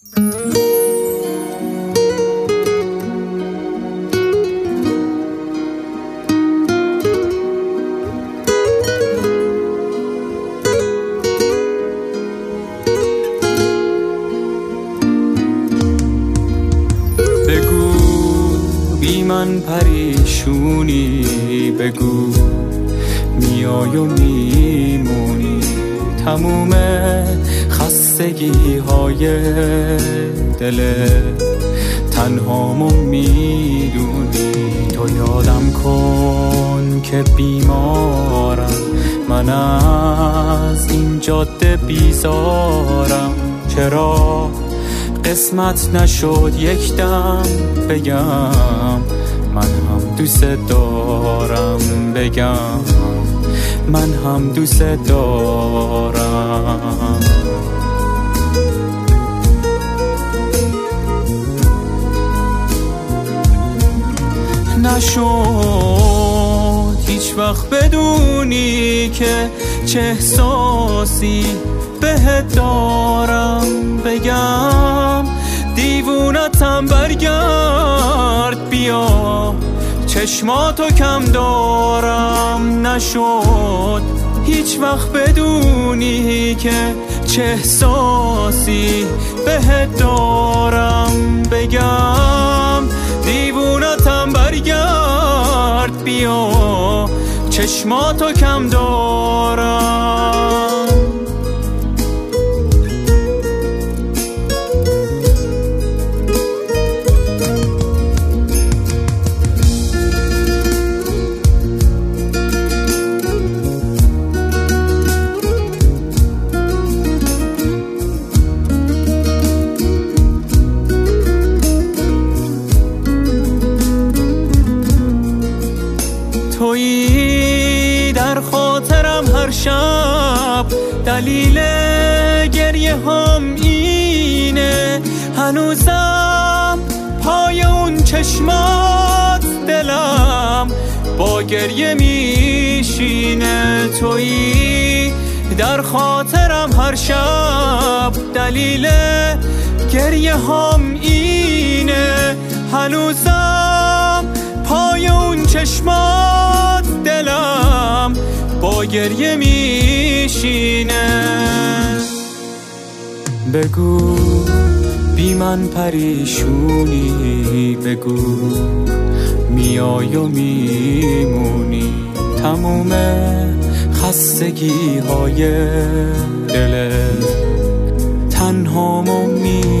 من پریشونی، بگو میای و میمونی، تموم خستگی های دل تنهامو میدونی. تو یادم کن که بیمارم، من از این جاده بیزارم، چرا قسمت نشد یک دم بگم من هم دوست دارم، بگم من هم دوست دارم. نشد هیچ وقت بدونی که چه احساسی بهت دارم، بگم دیوونتم برگرد بیا چشماتو کم دارم. نشد هیچ وقت بدونی که چه احساسی بهت دارم، بگم دیوونتم برگرد بیا چشماتو کم دارم. تویی در خاطرم هر شب، دلیل گریه هم اینه، هنوزم پای اون چشمات دلم با گریه میشینه. تویی در خاطرم هر شب، دلیل گریه هم اینه، هنوزم پای اون چشمات دلم با گریه میشینه. بگو بی من پریشونی، بگو میای و میمونی، تموم خستگی های دل تنهامو